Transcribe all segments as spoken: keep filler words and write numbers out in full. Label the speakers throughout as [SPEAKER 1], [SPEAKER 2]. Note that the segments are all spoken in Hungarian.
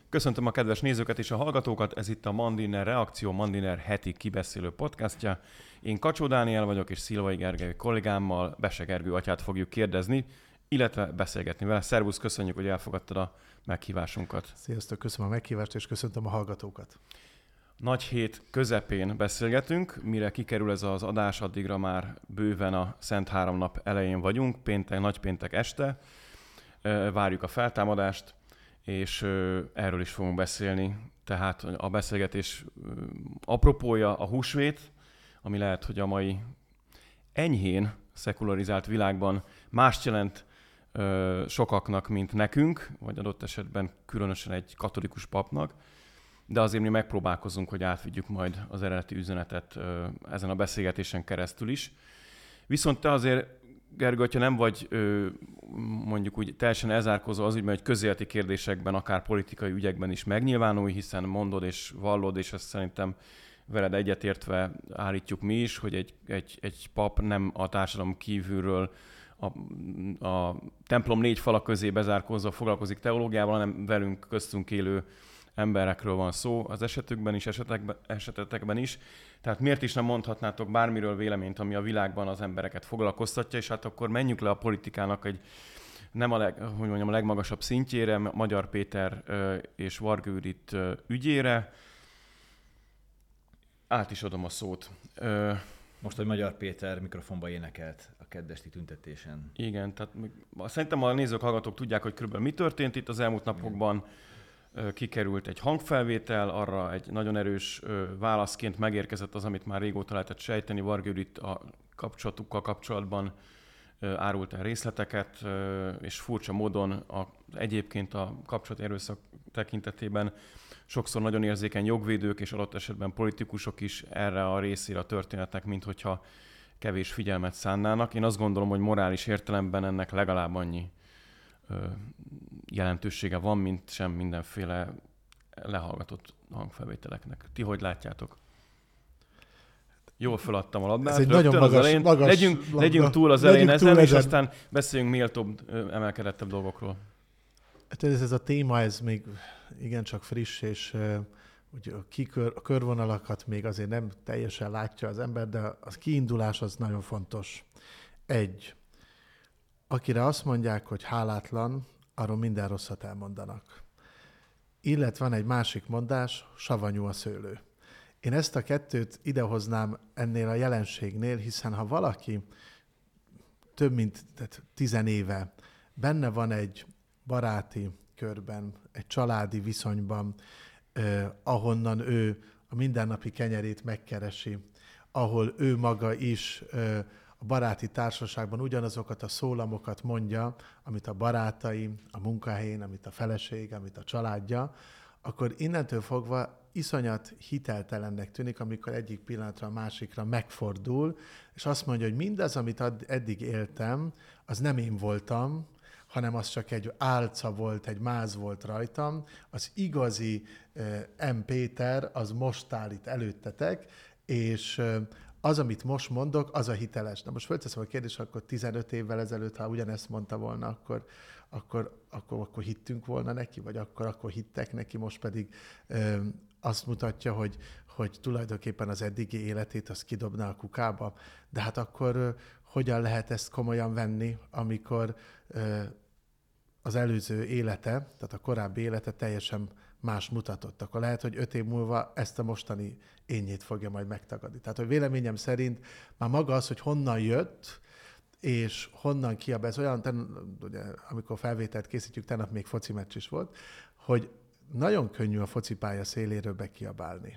[SPEAKER 1] Köszöntöm a kedves nézőket és a hallgatókat, ez itt a Mandiner Reakció, Mandiner heti kibeszélő podcastja. Én Kacsó Dániel vagyok, és Szilvai Gergely kollégámmal Bese Gergő atyát fogjuk kérdezni, illetve beszélgetni vele. Szervusz, köszönjük, hogy elfogadtad a meghívásunkat.
[SPEAKER 2] Sziasztok, köszönöm a meghívást, és köszöntöm a hallgatókat.
[SPEAKER 1] Nagy hét közepén beszélgetünk, mire kikerül ez az adás, addigra már bőven a Szent Háromnap elején vagyunk, péntek, nagypéntek este. Várjuk a feltámadást, és erről is fogunk beszélni. Tehát a beszélgetés apropója a húsvét, ami lehet, hogy a mai enyhén szekularizált világban mást jelent sokaknak, mint nekünk, vagy adott esetben különösen egy katolikus papnak, de azért mi megpróbálkozunk, hogy átvigyük majd az eredeti üzenetet ezen a beszélgetésen keresztül is. Viszont te azért, Gergő, hogyha nem vagy mondjuk úgy teljesen elzárkózó az ügyben, hogy közéleti kérdésekben, akár politikai ügyekben is megnyilvánulj, hiszen mondod és vallod, és ezt szerintem veled egyetértve állítjuk mi is, hogy egy, egy, egy pap nem a társadalom kívülről a, a templom négy fala közé bezárkózva foglalkozik teológiával, hanem velünk köztünk élő emberekről van szó az esetükben is, esetekben, esetetekben is. Tehát miért is nem mondhatnátok bármiről véleményt, ami a világban az embereket foglalkoztatja, és hát akkor menjünk le a politikának egy nem a, leg, hogy mondjam, a legmagasabb szintjére, Magyar Péter és Varga Judit ügyére. Át is adom a szót.
[SPEAKER 3] Most, hogy Magyar Péter mikrofonba énekelt a keddesti tüntetésen.
[SPEAKER 1] Igen, tehát szerintem a nézők, hallgatók tudják, hogy körülbelül mi történt itt az elmúlt napokban. Kikerült egy hangfelvétel, arra egy nagyon erős válaszként megérkezett az, amit már régóta lehetett sejteni. Varga Judit a kapcsolatukkal kapcsolatban árult el részleteket, és furcsa módon a, egyébként a kapcsolati erőszak tekintetében sokszor nagyon érzékeny jogvédők és adott esetben politikusok is erre a részére a történetnek, mint hogyha kevés figyelmet szánnának. Én azt gondolom, hogy morális értelemben ennek legalább annyi jelentősége van, mint sem mindenféle lehallgatott hangfelvételeknek. Ti hogy látjátok? Jól feladtam a labdát.
[SPEAKER 2] Ez egy nagyon magas,
[SPEAKER 1] elején.
[SPEAKER 2] magas
[SPEAKER 1] legyünk,
[SPEAKER 2] labda.
[SPEAKER 1] legyünk túl az
[SPEAKER 2] legyünk
[SPEAKER 1] elején
[SPEAKER 2] túl
[SPEAKER 1] ezen,
[SPEAKER 2] ezen,
[SPEAKER 1] és aztán beszéljünk méltóbb, emelkedettebb dolgokról.
[SPEAKER 2] Hát ez, ez a téma, ez még igencsak friss, és uh, ugye a, kikör, a körvonalakat még azért nem teljesen látja az ember, de a kiindulás az nagyon fontos. Egy, akire azt mondják, hogy hálátlan, arról minden rosszat elmondanak. Illetve van egy másik mondás, savanyú a szőlő. Én ezt a kettőt idehoznám ennél a jelenségnél, hiszen ha valaki több mint tehát tizenéve benne van egy baráti körben, egy családi viszonyban, eh, ahonnan ő a mindennapi kenyerét megkeresi, ahol ő maga is eh, a baráti társaságban ugyanazokat a szólamokat mondja, amit a barátai, a munkahelyén, amit a feleség, amit a családja, akkor innentől fogva iszonyat hiteltelennek tűnik, amikor egyik pillanatra a másikra megfordul, és azt mondja, hogy mindaz, amit eddig éltem, az nem én voltam, hanem az csak egy álca volt, egy máz volt rajtam. Az igazi uh, M. Péter, az most áll itt előttetek, és uh, az, amit most mondok, az a hiteles. Na most fölteszem a kérdést, akkor tizenöt évvel ezelőtt, ha ugyanezt mondta volna, akkor, akkor, akkor, akkor hittünk volna neki, vagy akkor, akkor hittek neki, most pedig ö, azt mutatja, hogy, hogy tulajdonképpen az eddigi életét azt kidobná a kukába. De hát akkor ö, hogyan lehet ezt komolyan venni, amikor ö, az előző élete, tehát a korábbi élete teljesen más mutatott. Akkor lehet, hogy öt év múlva ezt a mostani énjét fogja majd megtagadni. Tehát, hogy véleményem szerint már maga az, hogy honnan jött, és honnan kiab, ez olyan, ten, ugye, amikor felvételt készítjük, tegnap még foci meccs is volt, hogy nagyon könnyű a focipálya széléről bekiabálni,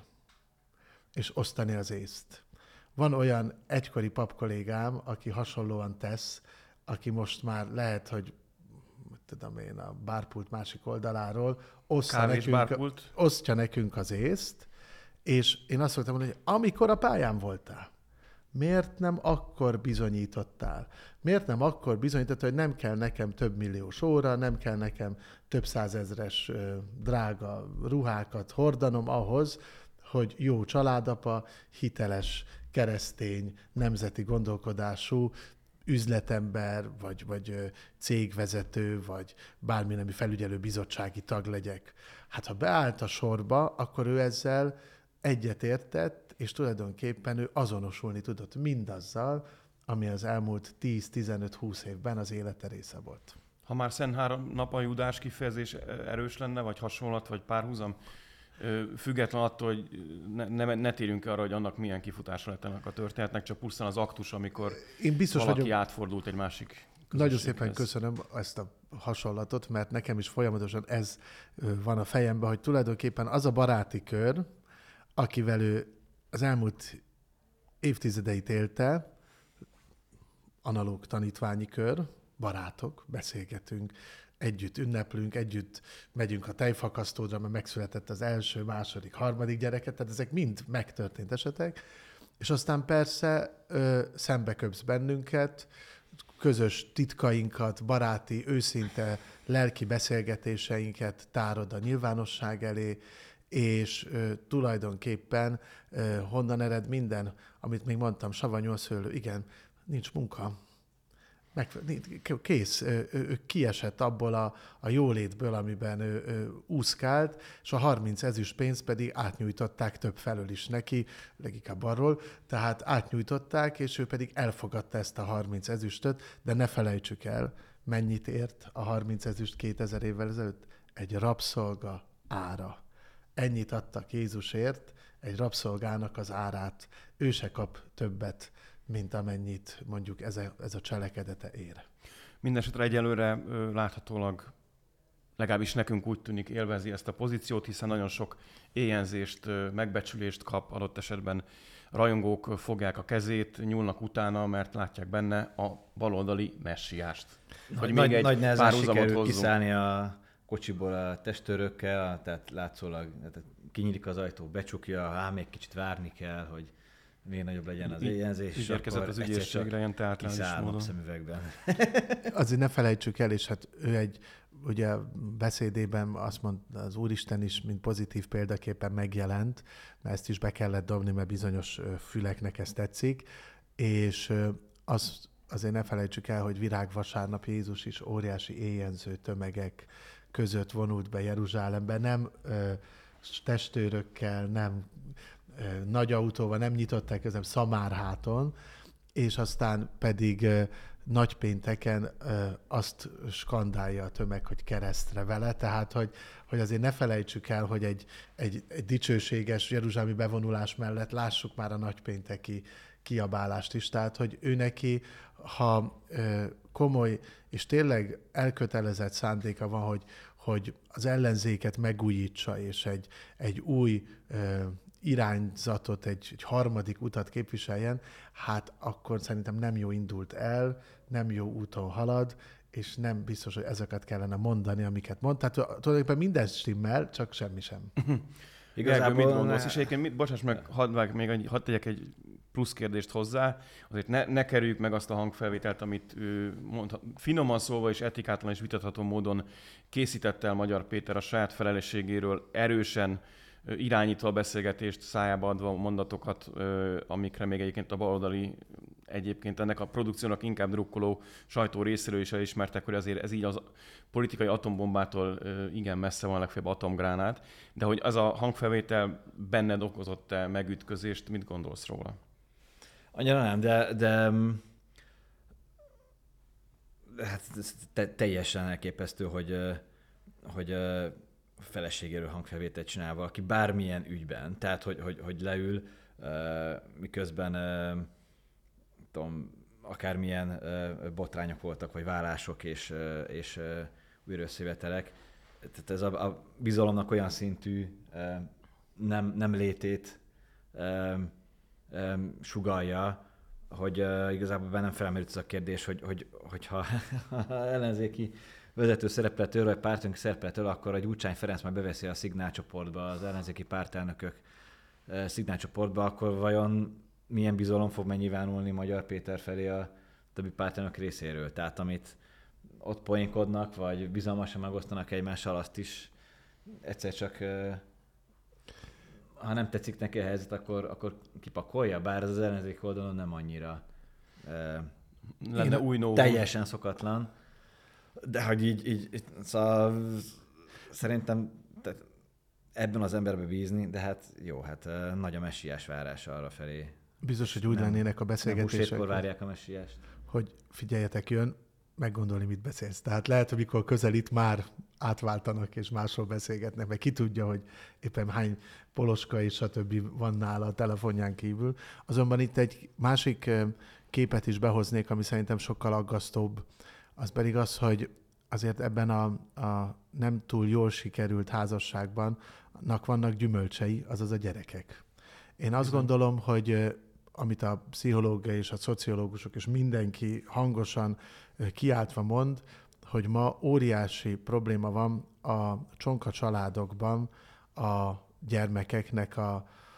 [SPEAKER 2] és osztani az észt. Van olyan egykori papkollégám, aki hasonlóan tesz, aki most már lehet, hogy tudom én, a bárpult másik oldaláról osztja nekünk, osztja nekünk az észt, és én azt szoktam mondani, hogy amikor a pályán voltál, miért nem akkor bizonyítottál? Miért nem akkor bizonyítottál, hogy nem kell nekem több milliós óra, nem kell nekem több százezres drága ruhákat hordanom ahhoz, hogy jó családapa, hiteles, keresztény, nemzeti gondolkodású, üzletember, vagy, vagy cégvezető, vagy bármi nemű felügyelő bizottsági tag legyek. Hát ha beállt a sorba, akkor ő ezzel egyetértett, és tulajdonképpen ő azonosulni tudott mindazzal, ami az elmúlt tíz-tizenöt-húsz évben az élete része volt.
[SPEAKER 1] Ha már Szent három nap a Judás kifejezés erős lenne, vagy hasonlat, vagy párhuzam, független attól, hogy ne, ne, ne térjünk arra, hogy annak milyen kifutása lett ennek a történetnek, csak pusztán az aktus, amikor
[SPEAKER 2] Én biztos
[SPEAKER 1] valaki
[SPEAKER 2] vagyok,
[SPEAKER 1] átfordult egy másik
[SPEAKER 2] nagyon szépen köszönöm ezt a hasonlatot, mert nekem is folyamatosan ez van a fejemben, hogy tulajdonképpen az a baráti kör, akivel ő az elmúlt évtizedeit élte, analóg tanítványi kör, barátok, beszélgetünk, együtt ünneplünk, együtt megyünk a tejfakasztódra, mert megszületett az első, második, harmadik gyereket, tehát ezek mind megtörtént esetek, és aztán persze ö, szembeköpsz bennünket, közös titkainkat, baráti, őszinte, lelki beszélgetéseinket tárod a nyilvánosság elé, és ö, tulajdonképpen ö, honnan ered minden, amit még mondtam, savanyú a szőlő, igen, nincs munka. Meg, kész, ő, ő kiesett abból a, a jólétből, amiben ő, ő úszkált, és a harminc ezüst pénzt pedig átnyújtották több felől is neki, leginkább arról, tehát átnyújtották, és ő pedig elfogadta ezt a harminc ezüstöt, de ne felejtsük el, mennyit ért a harminc ezüst kétezer évvel ezelőtt? Egy rabszolga ára. Ennyit adtak Jézusért, egy rabszolgának az árát. Ő se kap többet, mint amennyit mondjuk ez a, ez a cselekedete ér.
[SPEAKER 1] Mindenesetre egyelőre ö, láthatólag, legalábbis nekünk úgy tűnik, élvezi ezt a pozíciót, hiszen nagyon sok éjjelzést, ö, megbecsülést kap, adott esetben rajongók fogják a kezét, nyúlnak utána, mert látják benne a baloldali messiást.
[SPEAKER 3] Hogy nagy, még egy nagy nehezen sikerül kiszállni a kocsiból a testőrökkel, tehát látszólag tehát kinyílik az ajtó, becsukja, ám még kicsit várni kell, hogy még nagyobb legyen az éjjelzés, és
[SPEAKER 1] akkor az ügyészségre ilyen teátrális módon.
[SPEAKER 3] Szemüvegben.
[SPEAKER 2] Azért ne felejtsük el, és hát ő egy, ugye beszédében azt mondta, az Úristen is, mint pozitív példaképpen megjelent, mert ezt is be kellett dobni, mert bizonyos füleknek ez tetszik, és az, azért ne felejtsük el, hogy virágvasárnap Jézus is óriási éjjenző tömegek között vonult be Jeruzsálembe, nem ö, testőrökkel, nem nagy autóval, nem nyitották közben Szamárháton, és aztán pedig nagypénteken azt skandálja a tömeg, hogy keresztre vele, tehát hogy, hogy azért ne felejtsük el, hogy egy, egy, egy dicsőséges jeruzsálemi bevonulás mellett lássuk már a nagypénteki kiabálást is, tehát hogy ő neki, ha komoly és tényleg elkötelezett szándéka van, hogy, hogy az ellenzéket megújítsa, és egy, egy új irányzatot, egy, egy harmadik utat képviseljen, hát akkor szerintem nem jó indult el, nem jó úton halad, és nem biztos, hogy ezeket kellene mondani, amiket mond. Tehát tulajdonképpen minden stimmel, csak semmi sem.
[SPEAKER 1] Igazából mit gondolsz? És egyébként, mit, bocsáss meg, hadd, vág, még, hadd tegyek egy plusz kérdést hozzá, azért ne, ne kerüljük meg azt a hangfelvételt, amit ő mondta, finoman szólva és etikátlan és vitatható módon készítette el Magyar Péter a saját felelősségéről, erősen irányítva a beszélgetést, szájába adva mondatokat, amikre még egyébként a baloldali, egyébként ennek a produkciónak inkább drukkoló sajtó részéről is elismertek, hogy azért ez így az politikai atombombától igen messze van, legfeljebb atomgránát, de hogy az a hangfelvétel benned okozott-e megütközést, mit gondolsz róla?
[SPEAKER 3] Annyira nem, de, de, de hát te, teljesen elképesztő, hogy, hogy feleségéről hangfelvételt csinál valaki bármilyen ügyben. Tehát, hogy, hogy, hogy leül, uh, miközben uh, tudom, akármilyen uh, botrányok voltak, vagy vállások és, uh, és uh, újraösszejövetelek. Tehát ez a, a bizalomnak olyan szintű uh, nem, nem létét uh, um, sugallja, hogy uh, igazából bennem felmerült ez a kérdés, hogy, hogy, hogyha ellenzéki vezető szerepletől, vagy pártunk szerepletől, akkor a Gyurcsány Ferenc már beveszi a szignálcsoportba, az ellenzéki pártelnökök szignálcsoportba, akkor vajon milyen bizalom fog megnyilvánulni Magyar Péter felé a többi pártelnök részéről? Tehát amit ott poénkodnak, vagy bizalmasan megosztanak egymással, azt is egyszer csak, ha nem tetszik neki a helyzet, akkor, akkor kipakolja, bár ez az ellenzéki oldalon nem annyira
[SPEAKER 1] lenne új novum.
[SPEAKER 3] Teljesen szokatlan. De hogy így, így, így szóval szerintem tehát ebben az emberbe bízni, de hát jó, hát nagy a messiás várása arra felé.
[SPEAKER 2] Biztos, hogy úgy nem, lennének a beszélgetések. Nem
[SPEAKER 3] húsvétkor várják a messiást.
[SPEAKER 2] Hogy figyeljetek, jön, meggondolni, mit beszélsz. Tehát lehet, hogy mikor közelít, már átváltanak és másról beszélgetnek, mert ki tudja, hogy éppen hány poloska és stb. Van nála a telefonján kívül. Azonban itt egy másik képet is behoznék, ami szerintem sokkal aggasztóbb. Az pedig az, hogy azért ebben a, a nem túl jól sikerült házasságban vannak gyümölcsei, azaz a gyerekek. Én azt Igen. gondolom, hogy amit a pszichológia és a szociológusok és mindenki hangosan kiáltva mond, hogy ma óriási probléma van a csonka családokban a gyermekeknek a,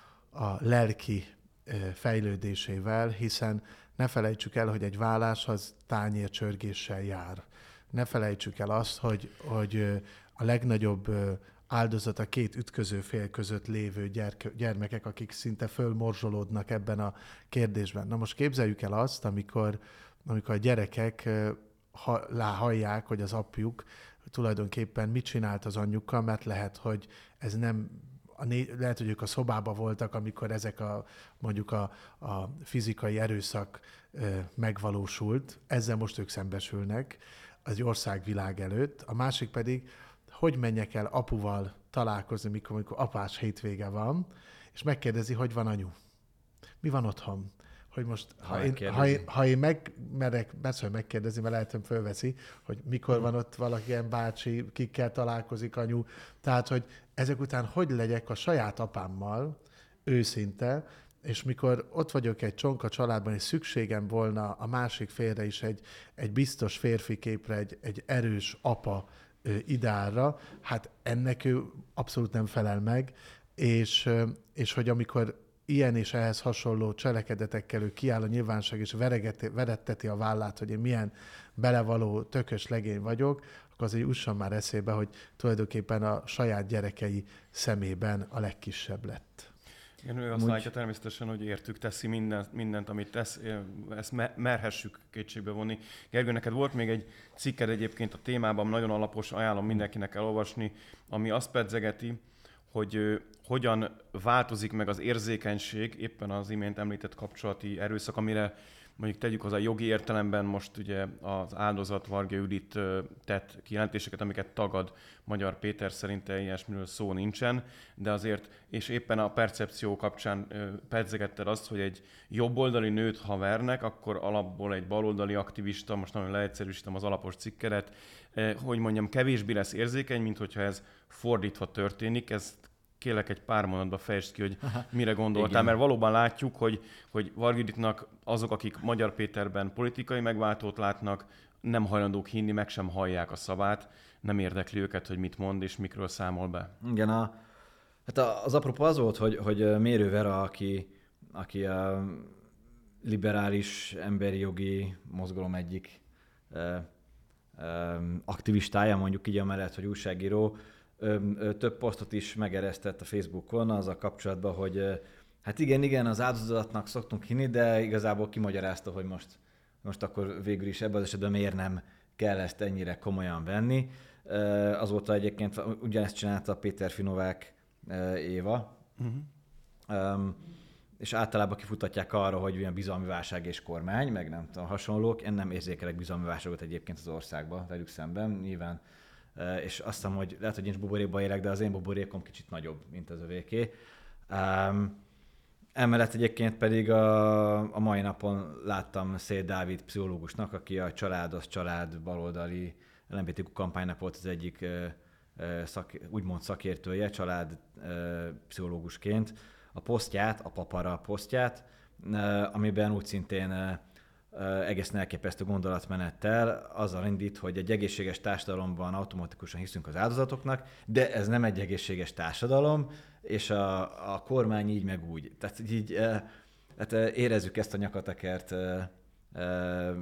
[SPEAKER 2] a lelki fejlődésével, hiszen ne felejtsük el, hogy egy vállás az tányércsörgéssel jár. Ne felejtsük el azt, hogy, hogy a legnagyobb áldozat a két ütköző fél között lévő gyerke, gyermekek, akik szinte fölmorzsolódnak ebben a kérdésben. Na most képzeljük el azt, amikor, amikor a gyerekek ha, lá, hallják, hogy az apjuk tulajdonképpen mit csinált az anyjukkal, mert lehet, hogy ez nem A né- lehet, hogy ők a szobában voltak, amikor ezek a mondjuk a, a fizikai erőszak ö, megvalósult. Ezzel most ők szembesülnek az országvilág előtt. A másik pedig, hogy menjek el apuval találkozni, mikor, amikor apás hétvége van, és megkérdezi, hogy van anyu. Mi van otthon? Hogy most, ha, ha, én, ha, én, ha én megmerek, persze, hogy megkérdezni, mert lehet, hogy fölveszi, hogy mikor van ott valaki ilyen bácsi, kikkel találkozik anyu. Tehát, hogy ezek után hogy legyek a saját apámmal őszinte, és mikor ott vagyok egy csonka családban, és szükségem volna a másik félre is egy, egy biztos férfi képre, egy, egy erős apa ideálra, hát ennek ő abszolút nem felel meg, és, és hogy amikor ilyen és ehhez hasonló cselekedetekkel ő kiáll a nyilvánosság, és veregeti, veretteti a vállát, hogy én milyen belevaló, tökös legény vagyok, akkor azért usson már eszébe, hogy tulajdonképpen a saját gyerekei szemében a legkisebb lett.
[SPEAKER 1] Igen, ő azt látja természetesen, hogy értük teszi mindent, mindent, amit tesz, ezt merhessük kétségbe vonni. Gergő, neked volt még egy cikked egyébként a témában, nagyon alapos, ajánlom mindenkinek elolvasni, ami azt pedzegeti, hogy hogyan változik meg az érzékenység, éppen az imént említett kapcsolati erőszak, amire mondjuk tegyük hozzá jogi értelemben most ugye az áldozat Varga Judit tett kijelentéseket, amiket tagad Magyar Péter szerint ilyesmiről szó nincsen, de azért, és éppen a percepció kapcsán pedzegetted azt, hogy egy jobboldali nőt ha vernek, akkor alapból egy baloldali aktivista, most nagyon leegyszerűsítem az alapos cikkedet, hogy mondjam, kevésbé lesz érzékeny, mint hogyha ez fordítva történik, ezt kérlek egy pár mondatba fejtsd ki, hogy mire gondoltál, igen. Mert valóban látjuk, hogy, hogy Varga Juditnak azok, akik Magyar Péterben politikai megváltót látnak, nem hajlandók hinni, meg sem hallják a szavát, nem érdekli őket, hogy mit mond és mikről számol be.
[SPEAKER 3] Igen, a, hát az apropó az volt, hogy, hogy Mérő Vera, aki, aki a liberális emberi jogi mozgalom egyik e, e, aktivistája, mondjuk így amellett, hogy újságíró, több posztot is megeresztett a Facebookon azzal kapcsolatban, hogy hát igen, igen, az áldozatnak szoktunk hinni, de igazából kimagyarázta, hogy most, most akkor végül is ebben az esetben miért nem kell ezt ennyire komolyan venni. Azóta egyébként ugyanezt csinálta a Péter Finovák Éva, uh-huh. um, és általában kifutatják arra, hogy ilyen bizalmi válság és kormány, meg nem tudom, hasonlók. Én nem érzékelek bizalmi válságot egyébként az országban velük szemben, nyilván. És azt hiszem, hogy lehet, hogy én is buborékban élek, de az én buborékom kicsit nagyobb, mint az övéké. Um, emellett egyébként pedig a, a mai napon láttam Széll Dávid pszichológusnak, aki a Család az Család baloldali el em bé té kú kampánynak volt az egyik uh, szak, úgymond szakértője, család uh, pszichológusként, a posztját, a Papara posztját, uh, amiben úgy szintén uh, egészen elképesztő gondolatmenettel azzal indít, hogy egy egészséges társadalomban automatikusan hiszünk az áldozatoknak, de ez nem egy egészséges társadalom, és a, a kormány így meg úgy. Tehát így hát érezzük ezt a nyakatekert e, e,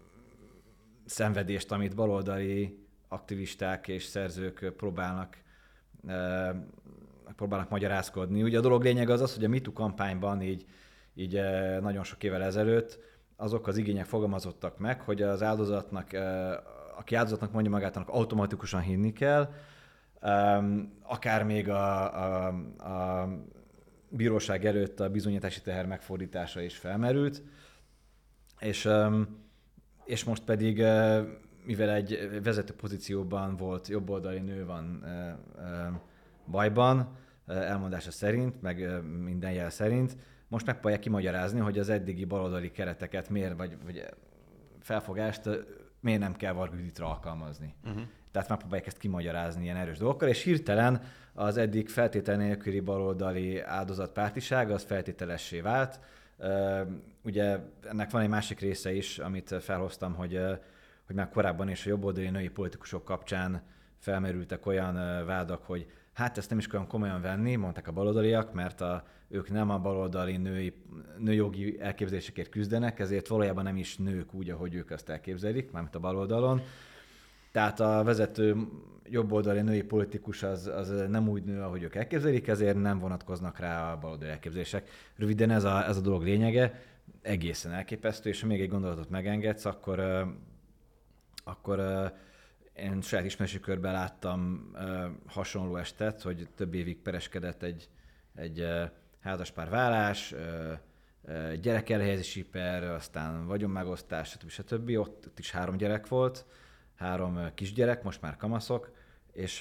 [SPEAKER 3] szenvedést, amit baloldali aktivisták és szerzők próbálnak, e, próbálnak magyarázkodni. Ugye a dolog lényeg az az, hogy a MeToo kampányban így, így nagyon sok évvel ezelőtt azok az igények fogalmazottak meg, hogy az áldozatnak, aki áldozatnak mondja magát, annak automatikusan hinni kell, akár még a, a, a bíróság előtt a bizonyítási teher megfordítása is felmerült, és, és most pedig, mivel egy vezető pozícióban volt jobboldali nő van bajban, elmondása szerint, meg minden jel szerint, most megpróbálják kimagyarázni, hogy az eddigi baloldali kereteket miért, vagy, vagy felfogást miért nem kell Varga Juditra alkalmazni. Uh-huh. Tehát megpróbálják ezt kimagyarázni ilyen erős dolgokkal, és hirtelen az eddig feltétel nélküli baloldali áldozatpártiság az feltételessé vált. Ugye ennek van egy másik része is, amit felhoztam, hogy, hogy már korábban is a jobboldali női politikusok kapcsán felmerültek olyan vádak, hogy hát ezt nem is kell komolyan venni, mondták a baloldaliak, mert a, ők nem a baloldali női, nőjogi elképzelésekért küzdenek, ezért valójában nem is nők úgy, ahogy ők ezt elképzelik, mármint a baloldalon. Tehát a vezető jobboldali női politikus az, az nem úgy nő, ahogy ők elképzelik, ezért nem vonatkoznak rá a baloldali elképzelések. Röviden ez a, ez a dolog lényege, egészen elképesztő, és ha még egy gondolatot megengedsz, akkor, akkor én saját ismerősi körben láttam hasonló estet, hogy több évig pereskedett egy, egy házaspár vállás, gyerekelhelyezési per, aztán vagyonmegosztás, stb. stb. Ott, ott is három gyerek volt, három kisgyerek, most már kamaszok, és,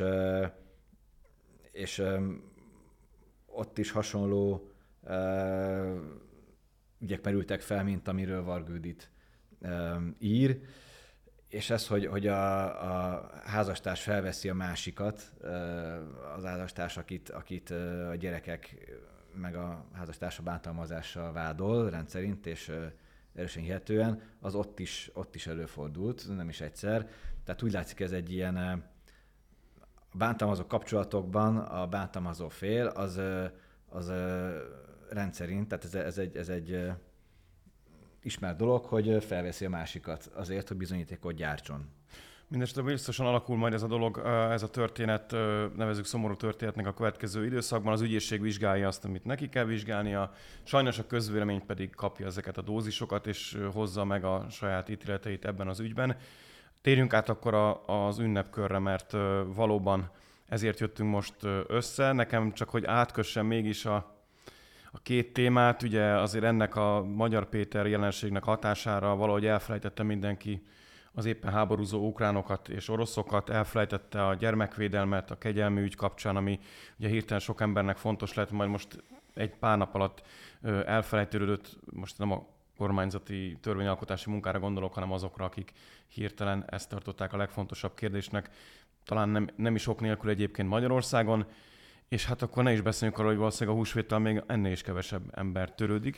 [SPEAKER 3] és ott is hasonló ügyek merültek fel, mint amiről Varga Judit ír, és ez, hogy, hogy a, a házastárs felveszi a másikat, az házastárs, akit, akit a gyerekek meg a házastársa bántalmazással vádol rendszerint, és erősen hihetően, az ott is, ott is előfordult, nem is egyszer. Tehát úgy látszik, ez egy ilyen a bántalmazó kapcsolatokban a bántalmazó fél az, az rendszerint, tehát ez, ez egy, ez egy ismert dolog, hogy felveszi a másikat azért, hogy bizonyítékot gyártson.
[SPEAKER 1] Mindenesetre biztosan alakul majd ez a dolog, ez a történet, nevezzük szomorú történetnek a következő időszakban. Az ügyészség vizsgálja azt, amit neki kell vizsgálnia, sajnos a közvélemény pedig kapja ezeket a dózisokat, és hozza meg a saját ítéleteit ebben az ügyben. Térjünk át akkor a, az ünnepkörre, mert valóban ezért jöttünk most össze. Nekem csak, hogy átkössem mégis a A két témát, ugye azért ennek a Magyar Péter jelenségnek hatására valahogy elfelejtette mindenki az éppen háborúzó ukránokat és oroszokat, elfelejtette a gyermekvédelmet a kegyelmi ügy kapcsán, ami ugye hirtelen sok embernek fontos lett, majd most egy pár nap alatt elfelejtődött, most nem a kormányzati törvényalkotási munkára gondolok, hanem azokra, akik hirtelen ezt tartották a legfontosabb kérdésnek, talán nem, nem is ok nélkül egyébként Magyarországon. És hát akkor ne is beszéljünk arról, hogy valószínűleg a húsvéttel még ennél is kevesebb ember törődik.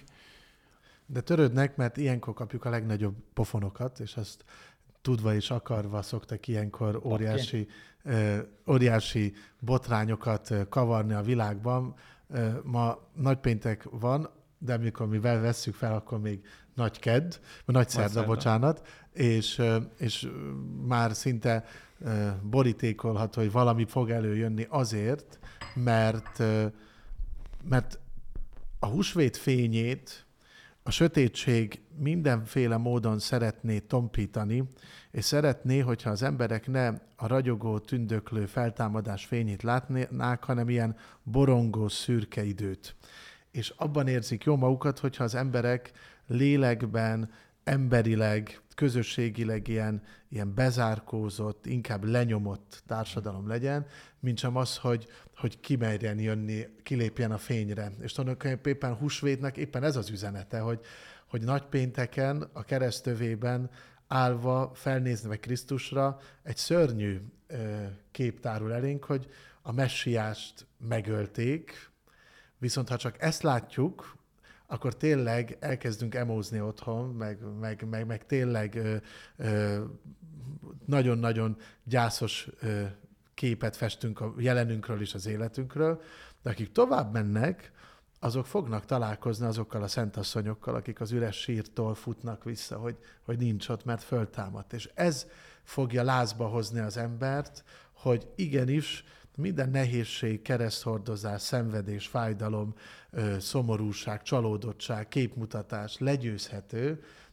[SPEAKER 2] De törődnek, mert ilyenkor kapjuk a legnagyobb pofonokat, és ezt tudva és akarva szoktak ilyenkor óriási, okay. uh, óriási botrányokat uh, kavarni a világban. Uh, ma nagypéntek van, de amikor mi vesszük fel, akkor még nagy kedd, vagy nagy szerda, bocsánat, és, uh, és uh, már szinte uh, borítékolható, hogy valami fog előjönni azért, mert, uh, mert a húsvét fényét a sötétség mindenféle módon szeretné tompítani, és szeretné, hogyha az emberek ne a ragyogó, tündöklő feltámadás fényét látnák, hanem ilyen borongó, szürke időt. És abban érzik jó magukat, hogyha az emberek lélekben, emberileg, közösségileg ilyen, ilyen bezárkózott, inkább lenyomott társadalom legyen, mint sem az, hogy, hogy kimerjen jönni, kilépjen a fényre. És tulajdonképpen húsvétnek éppen ez az üzenete, hogy, hogy nagypénteken a keresztövében állva, felnézve Krisztusra, egy szörnyű kép tárul elénk, hogy a messiást megölték, viszont ha csak ezt látjuk, akkor tényleg elkezdünk emózni otthon, meg, meg, meg, meg tényleg ö, ö, nagyon-nagyon gyászos ö, képet festünk a jelenünkről és az életünkről, de akik tovább mennek, azok fognak találkozni azokkal a szentasszonyokkal, akik az üres sírtól futnak vissza, hogy, hogy nincs ott, mert föltámadt. És ez fogja lázba hozni az embert, hogy igenis minden nehézség, kereszthordozás, szenvedés, fájdalom, szomorúság, csalódottság, képmutatás legyőzhető,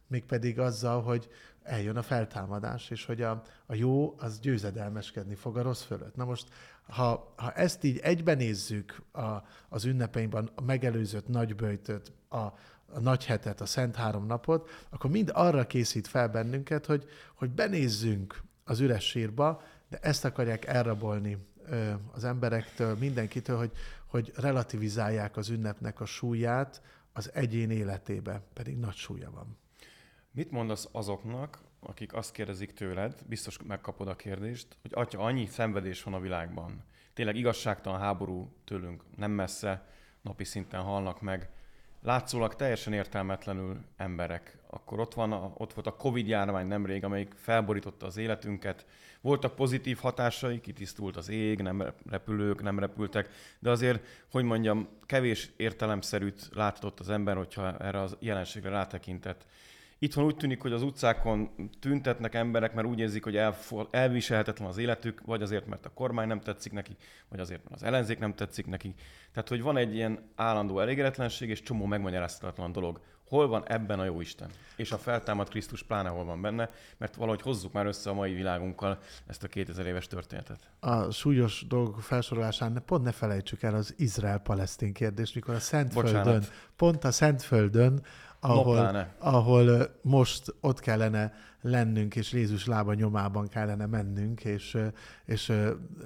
[SPEAKER 2] mégpedig azzal, hogy eljön a feltámadás, és hogy a, a jó az győzedelmeskedni fog a rossz fölött. Na most, ha, ha ezt így egyben nézzük a, az ünnepeinkben, a megelőzött nagyböjtöt, a, a nagyhetet, a Szent Három napot, akkor mind arra készít fel bennünket, hogy, hogy benézzünk az üres sírba, de ezt akarják elrabolni ö, az emberektől, mindenkitől, hogy, hogy relativizálják az ünnepnek a súlyát az egyén életébe, pedig nagy súlya van.
[SPEAKER 1] Mit mondasz azoknak, akik azt kérdezik tőled, biztos megkapod a kérdést, hogy atya, annyi szenvedés van a világban. Tényleg igazságtalan háború tőlünk nem messze, napi szinten halnak meg. Látszólag teljesen értelmetlenül emberek. Akkor ott, van a, ott volt a Covid-járvány nemrég, amelyik felborította az életünket. Voltak pozitív hatásai, kitisztult az ég, nem repülők, nem repültek, de azért, hogy mondjam, kevés értelemszerűt látott az ember, hogyha erre a jelenségre rátekintett. Itthon úgy tűnik, hogy az utcákon tüntetnek emberek, mert úgy érzik, hogy elviselhetetlen az életük, vagy azért, mert a kormány nem tetszik neki, vagy azért, mert az ellenzék nem tetszik neki. Tehát, hogy van egy ilyen állandó elégedetlenség és csomó megmagyarázhatatlan dolog. Hol van ebben a jóisten? És a feltámadt Krisztus pláne hol van benne, mert valahogy hozzuk már össze a mai világunkkal ezt a kétezer éves történetet.
[SPEAKER 2] A súlyos dolgok felsorolásán pont ne felejtsük el az Izrael-Palesztin kérdést, mikor a Szentföldön, pont a Szentföldön, ahol, ahol most ott kellene lennünk, és Jézus lába nyomában kellene mennünk, és, és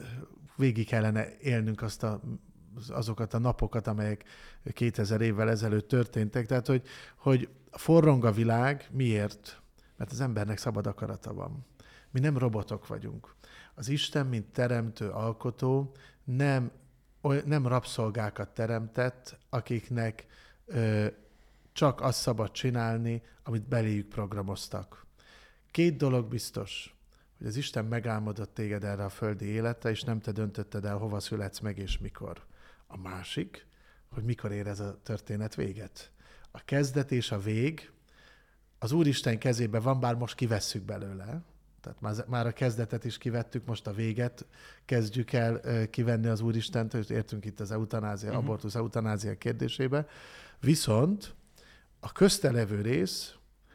[SPEAKER 2] végig kellene élnünk azt a, azokat a napokat, amelyek kétezer évvel ezelőtt történtek. Tehát, hogy, hogy forrong a világ, miért? Mert az embernek szabad akarata van. Mi nem robotok vagyunk. Az Isten, mint teremtő, alkotó, nem, nem rabszolgákat teremtett, akiknek ö, csak azt szabad csinálni, amit beléjük programoztak. Két dolog biztos, hogy az Isten megálmodott téged erre a földi életre, és nem te döntötted el, hova születsz meg és mikor. A másik, hogy mikor ér ez a történet véget. A kezdet és a vég az Úristen kezében van, bár most kivesszük belőle. Tehát már, már a kezdetet is kivettük, most a véget kezdjük el kivenni az Úristentől, és értünk itt az eutanázia, uh-huh. abortusz eutanázia kérdésébe. Viszont a közte levő rész,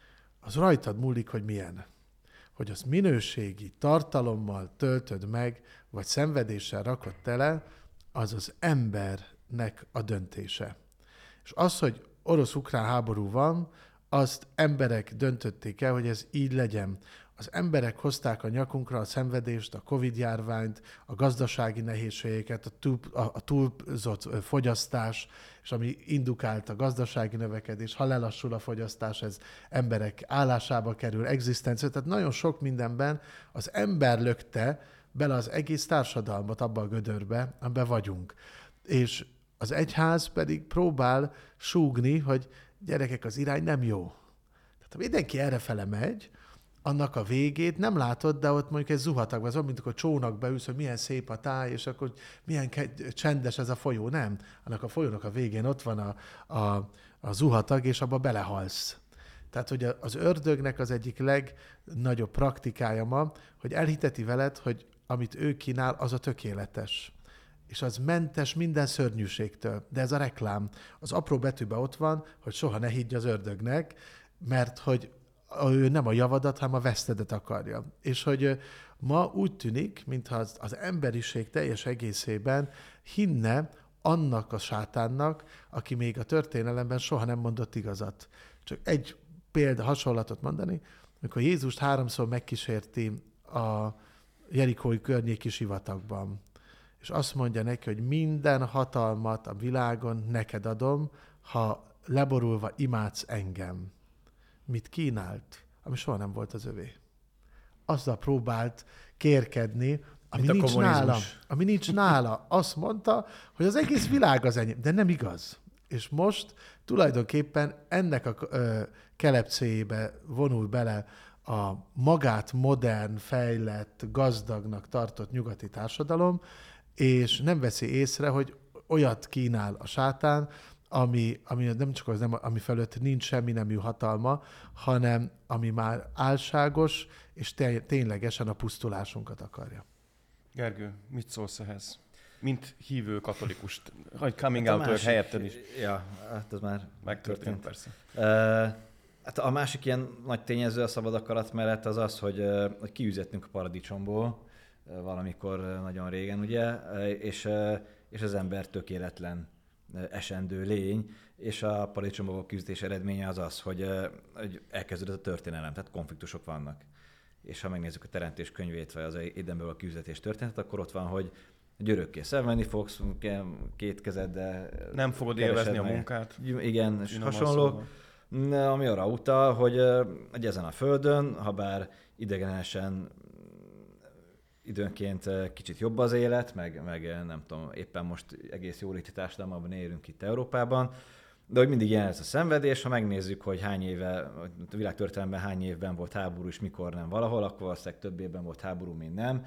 [SPEAKER 2] az rajtad múlik, hogy milyen. Hogy azt minőségi tartalommal töltöd meg, vagy szenvedéssel rakod tele, az az embernek a döntése. És az, hogy orosz-ukrán háború van, azt emberek döntötték el, hogy ez így legyen. Az emberek hozták a nyakunkra a szenvedést, a Covid-járványt, a gazdasági nehézségeket, a, túl, a, a túlzott fogyasztás, és ami indukált a gazdasági növekedés, ha lelassul a fogyasztás, ez emberek állásába kerül, egzisztencia. Tehát nagyon sok mindenben az ember lökte bele az egész társadalmat abba a gödörbe, amiben vagyunk. És az egyház pedig próbál súgni, hogy gyerekek, az irány nem jó. Tehát ha mindenki errefele megy, annak a végét nem látod, de ott mondjuk egy zuhatagban, az olyan, mint akkor csónakba ülsz, hogy milyen szép a táj, és akkor milyen csendes ez a folyó. Nem. Annak a folyónak a végén ott van a, a, a zuhatag, és abba belehalsz. Tehát, hogy az ördögnek az egyik legnagyobb praktikája ma, hogy elhiteti veled, hogy amit ő kínál, az a tökéletes. És az mentes minden szörnyűségtől. De ez a reklám. Az apró betűben ott van, hogy soha ne higgy az ördögnek, mert hogy ő nem a javadat, hanem a vesztedet akarja. És hogy ma úgy tűnik, mintha az, az emberiség teljes egészében hinne annak a sátánnak, aki még a történelemben soha nem mondott igazat. Csak egy példa, hasonlatot mondani, amikor Jézust háromszor megkísérti a jerikói környéki sivatagban, és azt mondja neki, hogy minden hatalmat a világon neked adom, ha leborulva imádsz engem. Mit kínált, ami soha nem volt az övé. Azzal próbált kérkedni, ami nincs nála. Ami nincs nála. Azt mondta, hogy az egész világ az enyém, de nem igaz. És most tulajdonképpen ennek a ö, kelepcéjébe vonul bele a magát modern, fejlett, gazdagnak tartott nyugati társadalom, és nem veszi észre, hogy olyat kínál a sátán, ami, ami nem csak az, nem, ami felett nincs semmi nemű hatalma, hanem ami már álságos, és te, ténylegesen a pusztulásunkat akarja.
[SPEAKER 1] Gergő, mit szólsz ehhez? Mint hívő katolikus, hogy coming hát out helyetted is.
[SPEAKER 3] Ja, hát ez már
[SPEAKER 1] megtörtént persze.
[SPEAKER 3] Uh, Hát a másik ilyen nagy tényező a szabad akarat mellett az az, hogy, hogy kiüzettünk a paradicsomból valamikor nagyon régen, ugye, és, és az ember tökéletlen esendő lény, és a paradicsomból küzdés eredménye az az, hogy, hogy elkezdődött a történelem, tehát konfliktusok vannak. És ha megnézzük a Teremtés könyvét, vagy az Édenből a küzdetés történetet, akkor ott van, hogy örökké szenvedni fogsz, két kezeddel
[SPEAKER 1] nem fogod élvezni a munkát.
[SPEAKER 3] Igen, és hasonló. Ami arra utal, hogy, hogy ezen a földön, ha bár idegenesen időnként kicsit jobb az élet, meg, meg nem tudom, éppen most egész jó léti társadalomban élünk itt Európában, de hogy mindig ilyen ez a szenvedés, ha megnézzük, hogy hány éve, a világtörténelemben hány évben volt háború, és mikor nem valahol, akkor valószínűleg több évben volt háború, mint nem.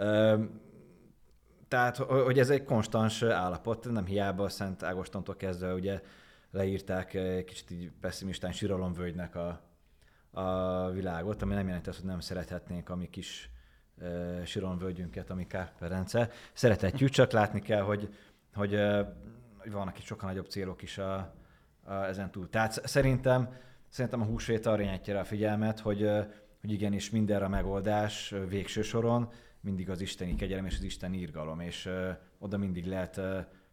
[SPEAKER 3] Tehát, hogy ez egy konstans állapot, nem hiába a Szent Ágostontól kezdve ugye leírták kicsit így pessimistán síralomvölgynek a, a világot, ami nem jelenti azt, hogy nem szerethetnénk a mi kis uh, síralomvölgyünket, ami Kárpát Berence. Szerethetjük, csak látni kell, hogy, hogy, uh, hogy vannak itt sokkal nagyobb célok is a, a, ezen túl. Tehát szerintem, szerintem a húsvét arra nyitja rá a figyelmet, hogy, uh, hogy igenis mindenre a megoldás uh, végső soron mindig az isteni kegyelem és az isteni irgalom, és uh, oda mindig lehet uh,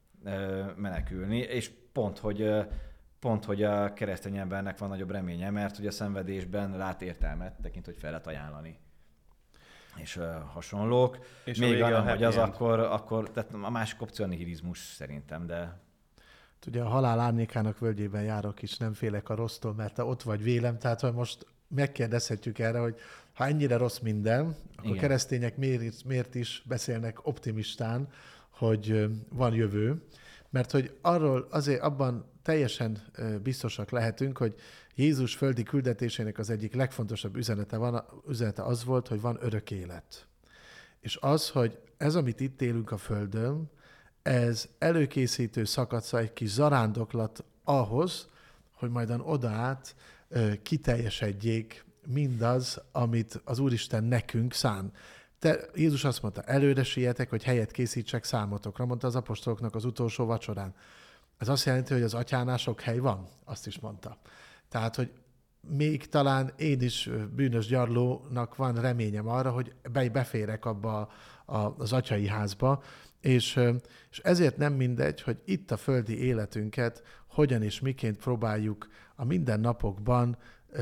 [SPEAKER 3] uh, menekülni, és pont, hogy, pont, hogy a keresztény embernek van nagyobb reménye, mert hogy a szenvedésben lát értelmet, tekint, hogy fel lehet ajánlani. És uh, hasonlók. És még a nem, hogy az akkor, akkor, tehát a másik opció a nihilizmus szerintem, de...
[SPEAKER 2] Ugye a halál árnyékának völgyében járok is, nem félek a rossztól, mert te ott vagy vélem, tehát hogy most megkérdezhetjük erre, hogy ha ennyire rossz minden, akkor igen, keresztények miért, miért is beszélnek optimistán, hogy van jövő. Mert hogy arról azért abban teljesen biztosak lehetünk, hogy Jézus földi küldetésének az egyik legfontosabb üzenete, van, üzenete az volt, hogy van örök élet. És az, hogy ez, amit itt élünk a Földön, ez előkészítő szakasza, egy kis zarándoklat ahhoz, hogy majdan odaát kiteljesedjék mindaz, amit az Úristen nekünk szán. Te, Jézus azt mondta, előre sietek, hogy helyet készítsek számotokra, mondta az apostoloknak az utolsó vacsorán. Ez azt jelenti, hogy az atyánál sok hely van, azt is mondta. Tehát, hogy még talán én is bűnös gyarlónak van reményem arra, hogy beférek abba az atyai házba, és, és ezért nem mindegy, hogy itt a földi életünket hogyan és miként próbáljuk a mindennapokban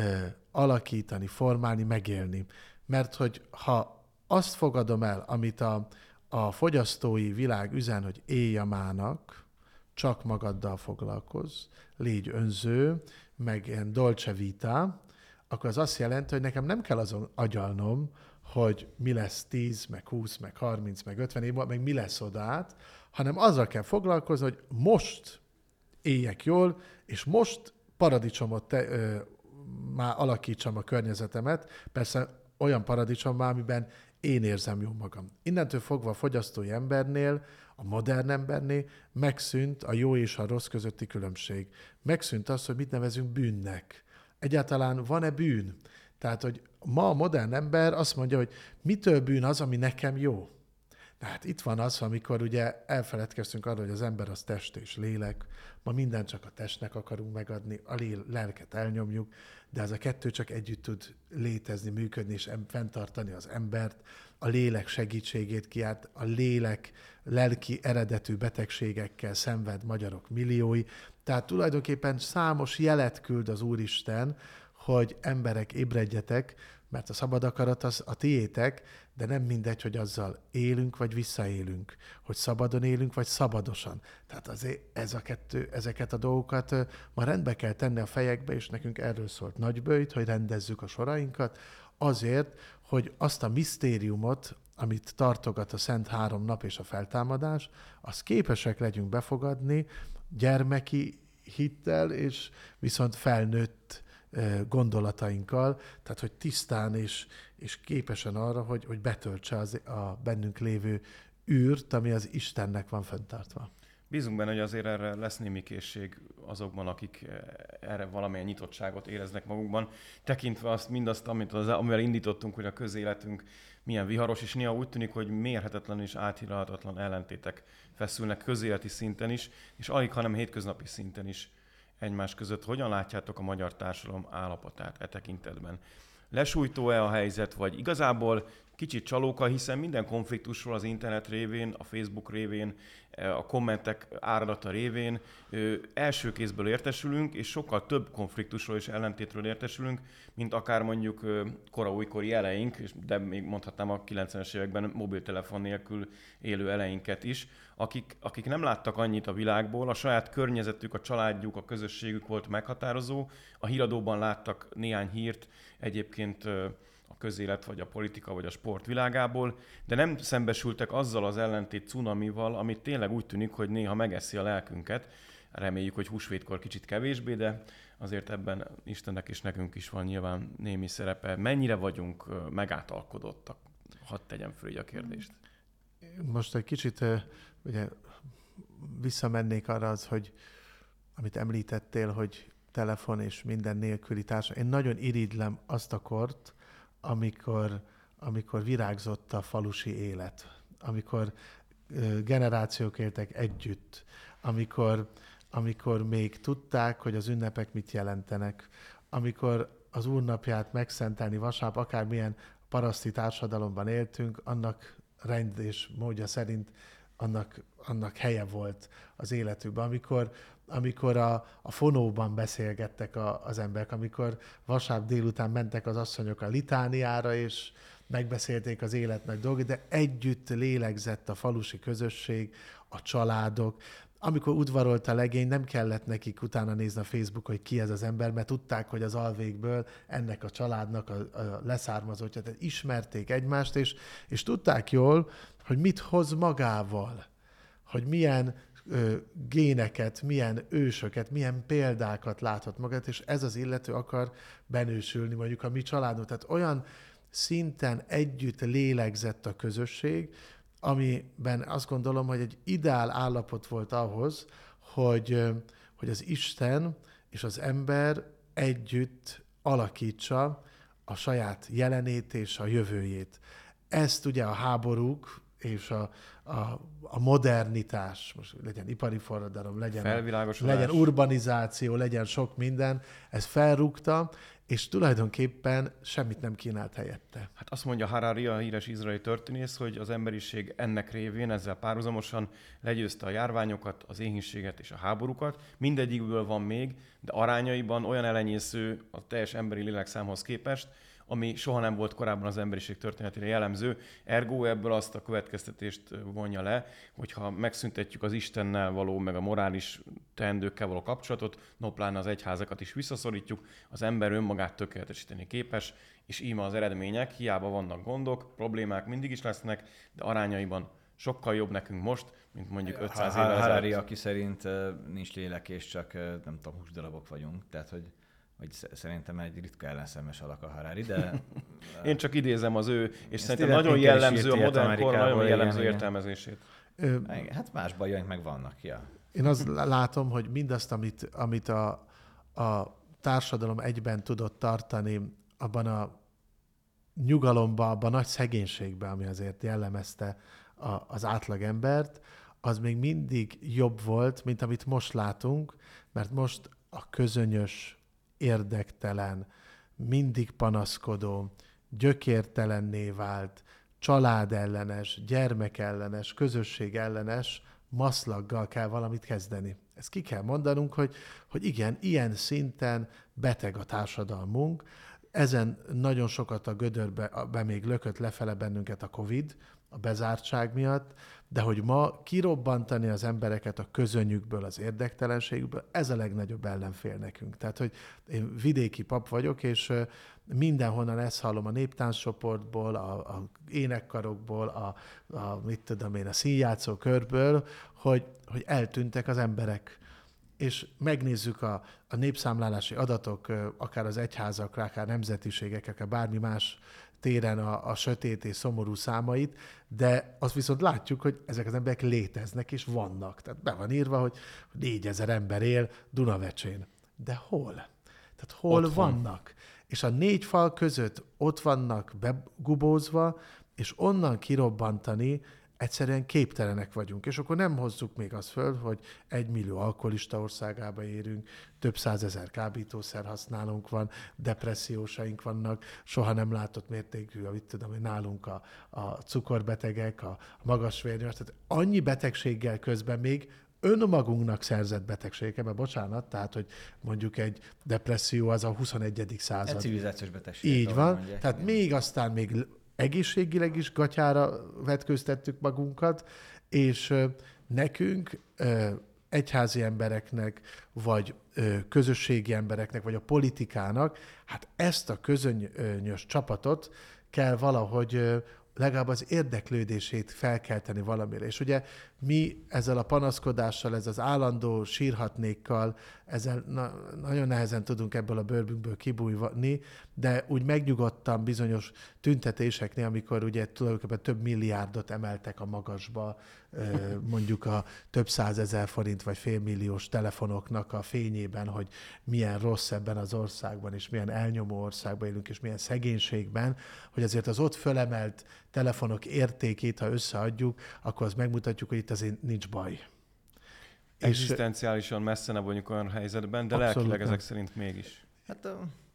[SPEAKER 2] alakítani, formálni, megélni. Mert hogy ha azt fogadom el, amit a, a fogyasztói világ üzen, hogy élj a mának, csak magaddal foglalkozz, légy önző, meg ilyen dolce vita, akkor az azt jelenti, hogy nekem nem kell azon agyalnom, hogy mi lesz tíz, meg húsz, meg harminc, meg ötven év, meg mi lesz odát, hanem azzal kell foglalkozni, hogy most éljek jól, és most paradicsomot te, ö, már alakítsam a környezetemet, persze olyan paradicsommá, amiben én érzem jól magam. Innentől fogva a fogyasztói embernél, a modern embernél megszűnt a jó és a rossz közötti különbség. Megszűnt az, hogy mit nevezünk bűnnek. Egyáltalán van-e bűn? Tehát, hogy ma a modern ember azt mondja, hogy mitől bűn az, ami nekem jó? Na hát itt van az, amikor ugye elfeledkeztünk arról, hogy az ember az test és lélek, ma mindent csak a testnek akarunk megadni, a lelket elnyomjuk, de ez a kettő csak együtt tud létezni, működni és fenntartani az embert, a lélek segítségét kiárt, a lélek lelki eredetű betegségekkel szenved magyarok milliói, tehát tulajdonképpen számos jelet küld az Úristen, hogy emberek ébredjetek, mert a szabad akarat az a tiétek, de nem mindegy, hogy azzal élünk, vagy visszaélünk, hogy szabadon élünk, vagy szabadosan. Tehát azért ez a kettő, ezeket a dolgokat ma rendbe kell tenni a fejekbe, és nekünk erről szólt Nagyböjt, hogy rendezzük a sorainkat, azért, hogy azt a misztériumot, amit tartogat a Szent Három Nap és a feltámadás, azt képesek legyünk befogadni gyermeki hittel, és viszont felnőtt gondolatainkkal, tehát hogy tisztán és, és képesen arra, hogy, hogy betöltse az, a bennünk lévő űrt, ami az Istennek van fenntartva.
[SPEAKER 1] Bízunk benne, hogy azért erre lesz némi készség azokban, akik erre valamilyen nyitottságot éreznek magukban, tekintve azt, mindazt, amit az, amivel indítottunk, hogy a közéletünk milyen viharos, és néha úgy tűnik, hogy mérhetetlen és áthidalhatatlan ellentétek feszülnek közéleti szinten is, és alig, hanem hétköznapi szinten is. egymás között. Hogyan látjátok a magyar társadalom állapotát e tekintetben? Lesújtó-e a helyzet, vagy igazából kicsit csalóka, hiszen minden konfliktusról az internet révén, a Facebook révén, a kommentek áradata révén első kézből értesülünk, és sokkal több konfliktusról és ellentétről értesülünk, mint akár mondjuk kora újkori eleink, de még mondhatnám a kilencvenes években mobiltelefon nélkül élő eleinket is, akik, akik nem láttak annyit a világból, a saját környezetük, a családjuk, a közösségük volt meghatározó, a híradóban láttak néhány hírt, egyébként a közélet, vagy a politika, vagy a sport világából, de nem szembesültek azzal az ellentét cunamival, amit tényleg úgy tűnik, hogy néha megeszi a lelkünket. Reméljük, hogy húsvétkor kicsit kevésbé, de azért ebben Istennek és nekünk is van nyilván némi szerepe. Mennyire vagyunk megátalkodottak? Hadd tegyem föl így a kérdést.
[SPEAKER 2] Most egy kicsit ugye, visszamennék arra az, hogy amit említettél, hogy telefon és minden nélküli társadalom. Én nagyon irigylem azt a kort, amikor, amikor virágzott a falusi élet, amikor ö, generációk éltek együtt, amikor, amikor még tudták, hogy az ünnepek mit jelentenek, amikor az úrnapját megszentelni vasárnap, akármilyen paraszti társadalomban éltünk, annak rend és módja szerint annak, annak helye volt az életükben, amikor amikor a, a fonóban beszélgettek a, az emberek, amikor vasárnap délután mentek az asszonyok a litániára, és megbeszélték az élet nagy dolgait, de együtt lélegzett a falusi közösség, a családok. Amikor udvarolt a legény, nem kellett nekik utána nézni a Facebookon, hogy ki ez az ember, mert tudták, hogy az alvékből ennek a családnak a, a leszármazottja. Tehát ismerték egymást, és, és tudták jól, hogy mit hoz magával, hogy milyen ö, géneket, milyen ősöket, milyen példákat láthat magát, és ez az illető akar benősülni mondjuk a mi családunk. Tehát olyan szinten együtt lélegzett a közösség, amiben azt gondolom, hogy egy ideál állapot volt ahhoz, hogy, hogy az Isten és az ember együtt alakítsa a saját jelenét és a jövőjét. Ezt ugye a háborúk és a, a, a modernitás, most legyen ipari forradalom, legyen, legyen urbanizáció, legyen sok minden, ez felrúgta, és tulajdonképpen semmit nem kínált helyette.
[SPEAKER 1] Hát azt mondja Harari, a híres izraeli történész, hogy az emberiség ennek révén, ezzel párhuzamosan legyőzte a járványokat, az éhínséget és a háborúkat. Mindegyikből van még, de arányaiban olyan elenyésző a teljes emberi lélekszámhoz képest, ami soha nem volt korábban az emberiség történetére jellemző. Ergo ebből azt a következtetést vonja le, hogyha megszüntetjük az Istennel való, meg a morális teendőkkel való kapcsolatot, no pláne az egyházakat is visszaszorítjuk, az ember önmagát tökéletesíteni képes, és íme az eredmények, hiába vannak gondok, problémák mindig is lesznek, de arányaiban sokkal jobb nekünk most, mint mondjuk ötszáz évvel ezelőtt.
[SPEAKER 3] Harari, aki szerint nincs lélek, és csak nem tudom, húsdarabok vagyunk, tehát hogy hogy szerintem egy ritka ellenszemes alak a Harari, de...
[SPEAKER 1] Én csak idézem az ő, és szerintem nagyon jellemző a modern kor, nagyon jellemző igen, értelmezését.
[SPEAKER 3] Ö, hát más bajaink meg vannak, ja.
[SPEAKER 2] Én azt látom, hogy mindazt, amit, amit a, a társadalom egyben tudott tartani, abban a nyugalomban, abban a nagy szegénységben, ami azért jellemezte a, az átlagembert, az még mindig jobb volt, mint amit most látunk, mert most a közönyös, érdektelen, mindig panaszkodó, gyökértelenné vált, családellenes, gyermekellenes, közösségellenes maszlaggal kell valamit kezdeni. Ezt ki kell mondanunk, hogy, hogy igen, ilyen szinten beteg a társadalmunk, ezen nagyon sokat a gödörbe be még lökött lefele bennünket a Covid, a bezártság miatt, de hogy ma kirobbantani az embereket a közönyükből, az érdektelenségükből, ez a legnagyobb ellenfél nekünk. Tehát, hogy én vidéki pap vagyok, és mindenhonnan ezt hallom a néptánccsoportból, a, a énekkarokból, a, a, mit tudom én, a színjátszó körből, hogy, hogy eltűntek az emberek. És megnézzük a, a népszámlálási adatok, akár az egyházakra, akár nemzetiségek, akár bármi más téren a, a sötét és szomorú számait, de azt viszont látjuk, hogy ezek az emberek léteznek és vannak. Tehát be van írva, hogy négyezer ember él Dunavecsén. De hol? Tehát hol Otthon. vannak? És a négy fal között ott vannak begubózva, és onnan kirobbantani egyszerűen képtelenek vagyunk. És akkor nem hozzuk még azt föl, hogy egy millió alkoholista országába érünk, több százezer kábítószer használónk van, depressziósaink vannak, soha nem látott mértékű, amit tudom, hogy nálunk a, a cukorbetegek, a magas vérnyomás, tehát annyi betegséggel közben még önmagunknak szerzett betegségek, mert bocsánat, tehát, hogy mondjuk egy depresszió az a huszonegyedik század.
[SPEAKER 3] Egy civilizációs betegség.
[SPEAKER 2] Így van,
[SPEAKER 3] mondják,
[SPEAKER 2] tehát
[SPEAKER 3] igen.
[SPEAKER 2] még aztán még egészségileg is gatyára vetköztettük magunkat, és ö, nekünk, ö, egyházi embereknek, vagy ö, közösségi embereknek, vagy a politikának, hát ezt a közönyös csapatot kell valahogy ö, legalább az érdeklődését felkelteni valamire. És ugye mi ezzel a panaszkodással, ez az állandó sírhatnékkal, ezzel na, nagyon nehezen tudunk ebből a bőrünkből kibújni, de úgy megnyugodtam bizonyos tüntetéseknél, amikor ugye tulajdonképpen több milliárdot emeltek a magasba, mondjuk a több százezer forint vagy félmilliós telefonoknak a fényében, hogy milyen rossz ebben az országban, és milyen elnyomó országban élünk, és milyen szegénységben, hogy azért az ott fölemelt telefonok értékét, ha összeadjuk, akkor azt megmutatjuk, hogy itt azért nincs baj.
[SPEAKER 1] Egzisztenciálisan messze ne vagyunk olyan helyzetben, de
[SPEAKER 2] Abszolút
[SPEAKER 1] lelkileg
[SPEAKER 2] nem.
[SPEAKER 1] ezek szerint mégis.
[SPEAKER 3] Hát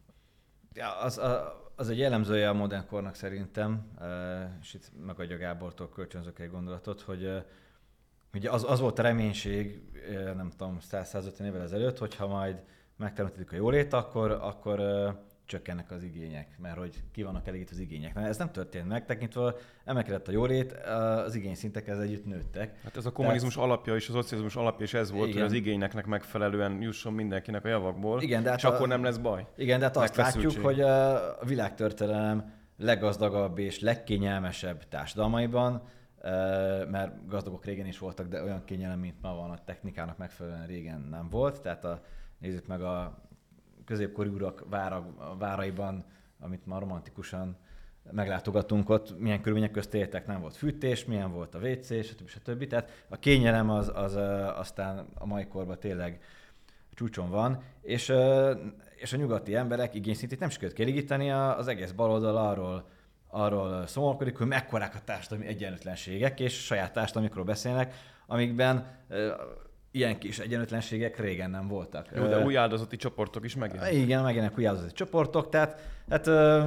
[SPEAKER 3] ja, az, a, az egy jellemzője a modern kornak szerintem, és itt megadja Gábortól kölcsönzök egy gondolatot, hogy ugye az, az volt a reménység, nem tudom, száz-százötven évvel ezelőtt, hogyha majd megteremtettük a jólét, akkor, akkor csökkennek az igények, mert hogy ki vannak elégítve az igények. Na, ez nem történt meg, tekintve emelkedett a jólét, az igényszintek ezzel együtt nőttek.
[SPEAKER 1] Hát ez a kommunizmus Tehát... alapja és a szocializmus alapja is ez volt, igen. hogy az igényeknek megfelelően jusson mindenkinek a javakból,
[SPEAKER 3] igen, de hát
[SPEAKER 1] és
[SPEAKER 3] a...
[SPEAKER 1] akkor nem lesz baj.
[SPEAKER 3] Igen, de hát azt látjuk, hogy a világtörténelem leggazdagabb és legkényelmesebb társadalmaiban, mert gazdagok régen is voltak, de olyan kényelem, mint ma van, a technikának megfelelően régen nem volt. Tehát a, nézzük meg a középkori urak vára, váraiban, amit ma romantikusan meglátogatunk ott, milyen körülmények közt éltek, nem volt fűtés, milyen volt a vé cé, stb. stb. Tehát a kényelem az, az aztán a mai korban tényleg csúcson van, és, és a nyugati emberek igényszintét nem sikerült kielégíteni, az egész baloldal arról, arról szomorkodik, hogy mekkorák a társadalmi egyenlőtlenségek, és saját társadalmikról beszélnek, amikben ilyen kis egyenlőtlenségek régen nem voltak.
[SPEAKER 1] Jó, de új áldozati csoportok is megjelennek.
[SPEAKER 3] Igen, megjelennek új áldozati csoportok, tehát hát,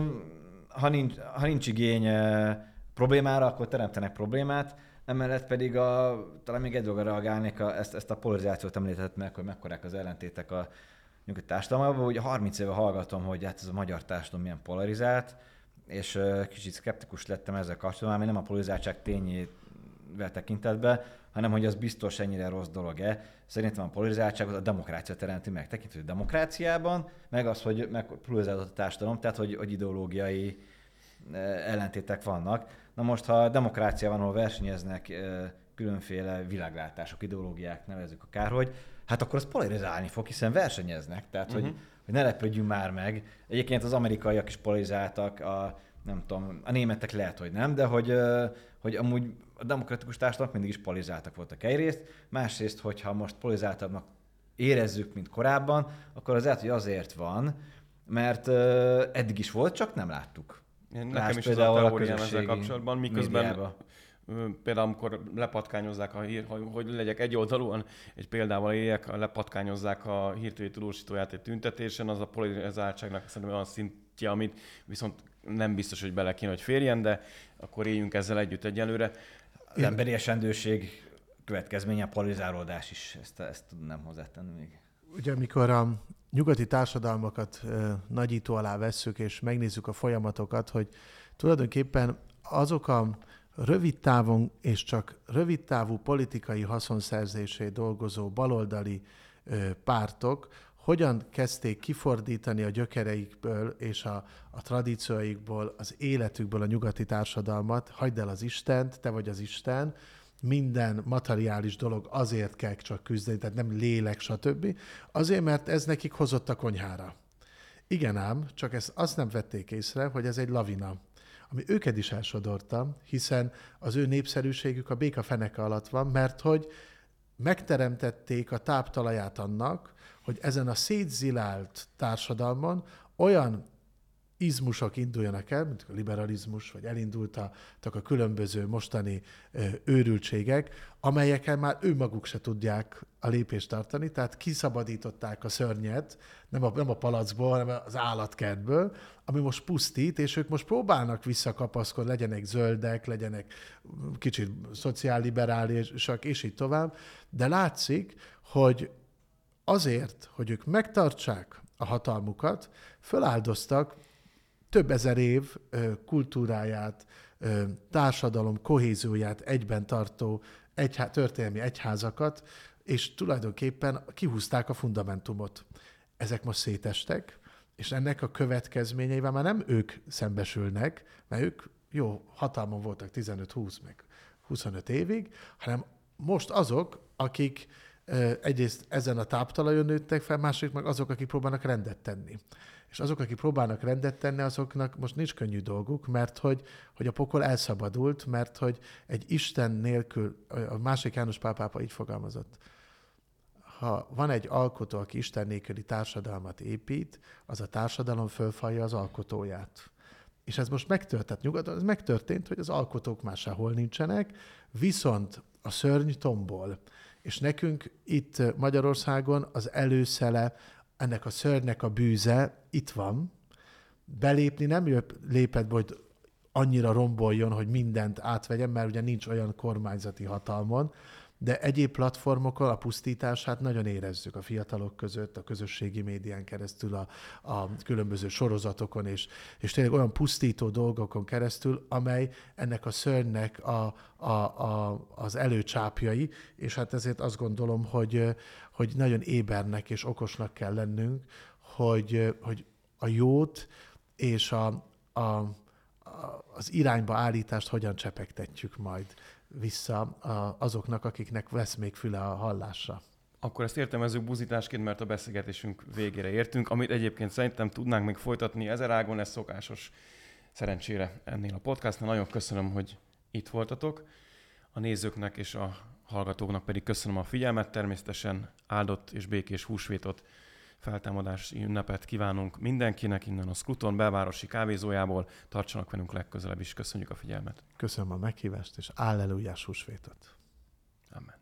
[SPEAKER 3] ha, nincs, ha nincs igény problémára, akkor teremtenek problémát, emellett pedig a, talán még egy dologra reagálnék, a, ezt, ezt a polarizációt említett meg, hogy mekkorák az ellentétek a nyugati társadalmában. Ugye harminc éve hallgatom, hogy hát ez a magyar társadalom milyen polarizált, és kicsit szkeptikus lettem ezzel kapcsolatban, ami nem a polarizáltság tényével tekintetbe, hanem hogy az biztos ennyire rossz dolog-e. Szerintem a polarizáltságot a demokrácia teremti meg. Tekintve a demokráciában, meg az, hogy meg polarizált a társadalom, tehát hogy, hogy ideológiai ellentétek vannak. Na most, ha a demokrácia van, ahol versenyeznek különféle világlátások, ideológiák, nevezzük akárhogy, hát akkor az polarizálni fog, hiszen versenyeznek. Tehát, uh-huh. hogy, hogy ne lepődjünk már meg. Egyébként az amerikaiak is polarizáltak, a, nem tudom, a németek lehet, hogy nem, de hogy, hogy amúgy a demokratikus társadalmak mindig is polarizáltak voltak egyrészt, másrészt, hogyha most polarizáltabbnak érezzük, mint korábban, akkor az lehet, hogy azért van, mert eddig is volt, csak nem láttuk.
[SPEAKER 1] Én nekem is az a teóriám ezzel kapcsolatban, miközben médiába. Például amikor lepatkányozzák a hír, hogy legyek egyoldalúan, egy példával éljek, lepatkányozzák a hírtévé tudósítóját egy tüntetésen, az a polarizáltságnak szerintem olyan szintje, amit viszont nem biztos, hogy bele kéne, hogy férjen, de akkor éljünk ezzel együtt egyelőre.
[SPEAKER 3] Az emberi esendőség következménye a polarizálódás is, ezt, ezt tudnám hozzátenni még.
[SPEAKER 2] Ugye amikor a nyugati társadalmakat e, nagyító alá vesszük, és megnézzük a folyamatokat, hogy tulajdonképpen azok a rövid távon és csak rövid távú politikai haszonszerzésé dolgozó baloldali e, pártok hogyan kezdték kifordítani a gyökereikből és a, a tradícióikból, az életükből a nyugati társadalmat, hagyd el az Istent, te vagy az Isten, minden materiális dolog azért kell csak küzdeni, tehát nem lélek, stb. Azért, mert ez nekik hozott a konyhára. Igen ám, csak ezt azt nem vették észre, hogy ez egy lavina, ami őket is elsodorta, hiszen az ő népszerűségük a béka feneke alatt van, mert hogy megteremtették a táptalaját annak, hogy ezen a szétzilált társadalmon olyan izmusok induljanak el, mint a liberalizmus, vagy elindultak a különböző mostani őrültségek, amelyekkel már ő maguk se tudják a lépést tartani, tehát kiszabadították a szörnyet, nem a, nem a palackból, hanem az állatkertből, ami most pusztít, és ők most próbálnak visszakapaszkodni, legyenek zöldek, legyenek kicsit szociálliberálisak, és így tovább, de látszik, hogy azért, hogy ők megtartsák a hatalmukat, föláldoztak több ezer év kultúráját, társadalom kohézióját egyben tartó egyhá, történelmi egyházakat, és tulajdonképpen kihúzták a fundamentumot. Ezek most szétestek, és ennek a következményeivel már nem ők szembesülnek, mert ők jó hatalmon voltak tizenöt-húsz meg huszonöt évig, hanem most azok, akik egyrészt ezen a táptalajon nőttek fel, másrészt meg azok, akik próbálnak rendet tenni. És azok, akik próbálnak rendet tenni, azoknak most nincs könnyű dolguk, mert hogy, hogy a pokol elszabadult, mert hogy egy Isten nélkül, a másik János Pál pápa így fogalmazott, ha van egy alkotó, aki Isten nélküli társadalmat épít, az a társadalom fölfalja az alkotóját. És ez most megtörtént nyugaton, ez megtörtént, hogy az alkotók már sehol nincsenek, viszont a szörny tombol. És nekünk itt Magyarországon az előszele, ennek a szörnynek a bűze itt van. Belépni nem lépett be, hogy annyira romboljon, hogy mindent átvegyen, mert ugye nincs olyan kormányzati hatalmon, de egyéb platformokon a pusztítását nagyon érezzük a fiatalok között, a közösségi médián keresztül, a, a különböző sorozatokon, és, és tényleg olyan pusztító dolgokon keresztül, amely ennek a szörnynek a, a, a, az előcsápjai, és hát ezért azt gondolom, hogy, hogy nagyon ébernek és okosnak kell lennünk, hogy, hogy a jót és a, a, a, az irányba állítást hogyan csepegtetjük majd vissza azoknak, akiknek lesz még füle a hallásra.
[SPEAKER 1] Akkor ezt értelmezzük buzításként, mert a beszélgetésünk végére értünk, amit egyébként szerintem tudnánk még folytatni ezer ágon, ez szokásos szerencsére ennél a podcastnál. Nagyon köszönöm, hogy itt voltatok. A nézőknek és a hallgatóknak pedig köszönöm a figyelmet. Természetesen áldott és békés húsvétot, feltámadási ünnepet kívánunk mindenkinek innen a Scruton belvárosi kávézójából. Tartsanak velünk legközelebb is. Köszönjük a figyelmet.
[SPEAKER 2] Köszönöm a meghívást, és állelujás húsvétot.
[SPEAKER 1] Amen.